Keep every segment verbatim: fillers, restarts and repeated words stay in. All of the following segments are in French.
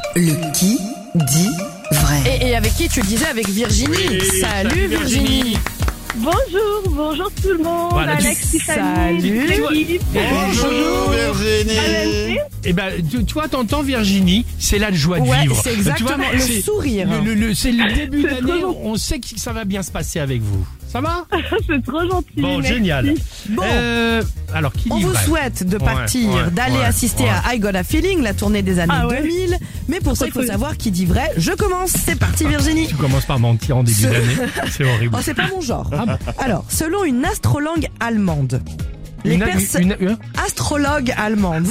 Le qui dit vrai. Et, et avec qui tu le disais? Avec Virginie. Oui, salut, salut, Virginie. Virginie. Bonjour, bonjour tout le monde, Voilà, tu- Alex, Tiffany, Salut. l'équipe. Bonjour Virginie. Valentin. Eh ben, tu, tu vois, t'entends Virginie, c'est la joie de Ouais, vivre. c'est exactement Tu vois, le c'est- sourire. Le, le- le- c'est le début C'est d'année, trop on sait que ça va bien se passer avec vous. Ça va? C'est trop gentil. Bon, merci. génial. Bon. Euh, alors, qui On dit vous vrai? souhaite de Ouais, partir, ouais, d'aller ouais, assister ouais. à I Got a Feeling, la tournée des années Ah ouais. deux mille. Mais pour ça, il faut Trop cool. savoir qui dit vrai. Je commence. C'est parti, Virginie. Tu commences par mentir en début Ce- d'année. C'est horrible. Oh, c'est pas mon genre. Ah bon. Alors, selon une astrologue allemande, les Une- personnes une- une- astrologue allemande,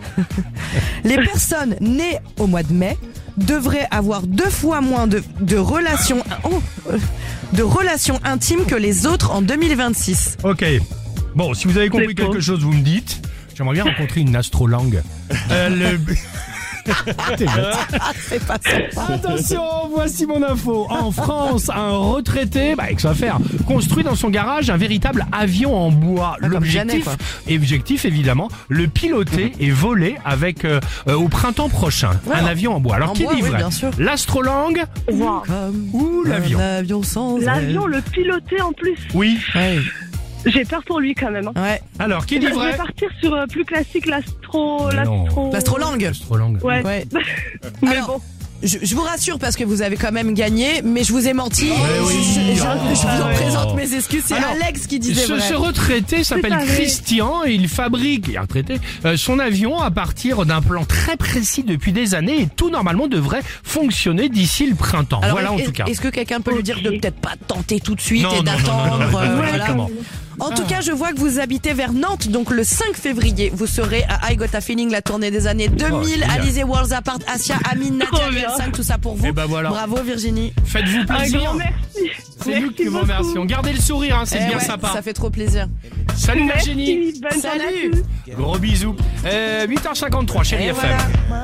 les personnes nées au mois de mai devraient avoir deux fois moins de, de relations oh, euh, de relations intimes que les autres en deux mille vingt-six. Ok. Bon, si vous avez compris C'est quelque faux. chose, vous me dites. J'aimerais bien rencontrer une astrolangue. Euh, le... T'es bête. C'est pas ça. Attention, voici mon info. En France, un retraité, bah, avec ça à faire, construit dans son garage un véritable avion en bois. Ah, comme Janet, L'objectif, quoi. objectif évidemment, le piloter et voler avec euh, euh, au printemps prochain. Ouais. Un avion en bois. Alors En qui bois, dit oui, vrai? bien sûr. L'astrolangue Wow. Comme ou l'avion? un avion sans L'avion, aile. le piloter en plus. Oui. Ouais. J'ai peur pour lui quand même. hein. Ouais. Alors qui dit Je vais vrai? partir sur euh, plus classique, l'astro... Mais non. L'astro... L'astrolangue. Astrolangue. Ouais. Ouais. Mais Alors, bon. Je, je vous rassure parce que vous avez quand même gagné, mais je vous ai menti. oui. je, je- je Oh. vous en Ouais. présente mes excuses. C'est Alors, Alex qui disait Ce, vrai. ce retraité s'appelle C'est vrai. Christian et il fabrique, il est retraité, euh, son avion à partir d'un plan très précis depuis des années et tout normalement devrait fonctionner d'ici le printemps. Alors, voilà en est- tout cas. Est-ce que quelqu'un peut lui dire de Ok. peut-être pas tenter tout de suite Non, et non, non, d'attendre non, non, non, euh, non, voilà. exactement. En tout cas, je vois que vous habitez vers Nantes, donc le cinq février, vous serez à I Got a Feeling, la tournée des années deux mille, génial. Alizé, Worlds Apart, Asia, Amine, Trop Nadia, bien. L cinq, tout ça pour vous. Eh ben voilà. Bravo Virginie. Faites-vous Un plaisir. grand merci. C'est nous Merci qui vous beaucoup. remercions. Gardez le sourire, hein, c'est Eh bien ouais, sympa. Ça fait trop plaisir. Salut Virginie. Merci, bonne journée à Salut. tous. Gros bisous. Euh, huit heures cinquante-trois, chérie Et F M. voilà.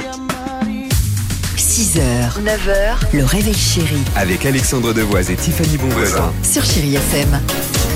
six heures, neuf heures, le réveil chéri Avec Alexandre Devoise et Tiffany Bonvoisin. sur Chérie F M.